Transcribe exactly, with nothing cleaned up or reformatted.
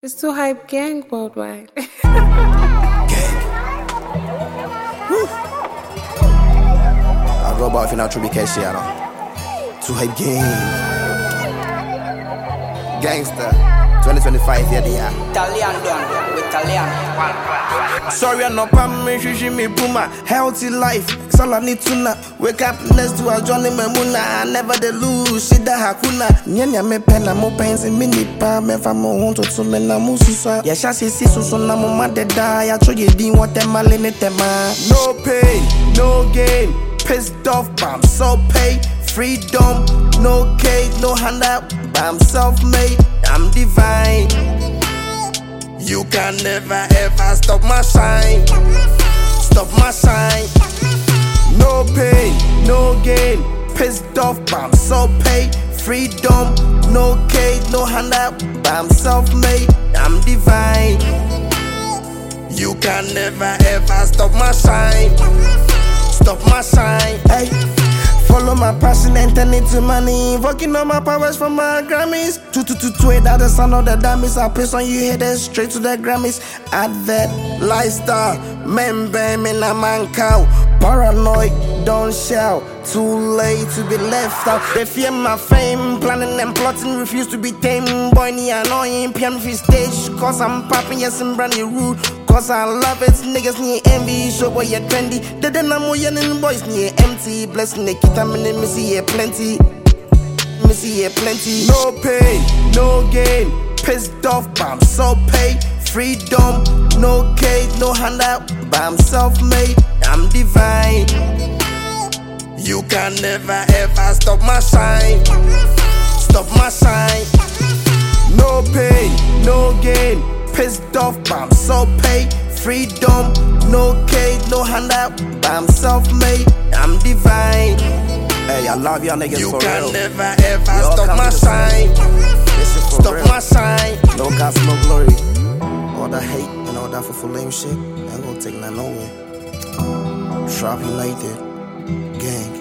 It's Too Hype Gang worldwide. Gang. Woo. I roll off in our tribute case, yeah, Too Hype Gang. Gangster. twenty twenty-five, yeah, they are. Italian done with Italian. Sorry, I'm not me, she me puma. Healthy life, it's all I need to know. Wake up next to a Johnny Memuna. I never the lose, she da hakuna. Nyanya me pen, I'm open, and mini pa, me fa mo honto to me na mususa. Ya shasi si so so na mo ma de die. I show you din what them all in it, no pain, no gain. Pissed off, but I'm so paid. Freedom, no cake, no handout, but I'm self-made, I'm divine. You can never ever stop my shine. Stop my shine. No pain, no gain. Pissed off, but I'm so paid. Freedom, no cake, no handout, but I'm self-made, I'm divine. You can never ever stop my shine. Stop my shine. Hey. Follow my passion and turn it to money. Invoking all my powers from my Grammys. Two two two two eight, that the sound of the dummies. I piss on you, head straight to the Grammys. Advert, lifestyle, men bang me na man cow. Paranoid, don't shout. Too late to be left out. They fear my fame, planning and plotting, refuse to be tamed. Boy, ni annoying, piano free stage. Cause I'm popping, yes, I'm brandy rude. Cause I love it, niggas need envy. Show boy, you're trendy. They don't know more young boys need empty. Blessing the kid, I'm in me see it plenty. Me see it plenty. No pain, no gain. Pissed off, but I'm so paid. Freedom, no cake, no handout, but I'm self-made, I'm divine. You can never ever stop my shine. Stop my shine. No pain, no gain. Pissed off, but I'm so paid. Freedom, no cake, no handout, but I'm self-made, I'm divine. Hey, I love y'all niggas you for real. You can never ever stop my shine. Stop real. My shine. No gods, no glory. All that hate and all that for lame shit, I ain't gonna take that nowhere. Trap United, gang.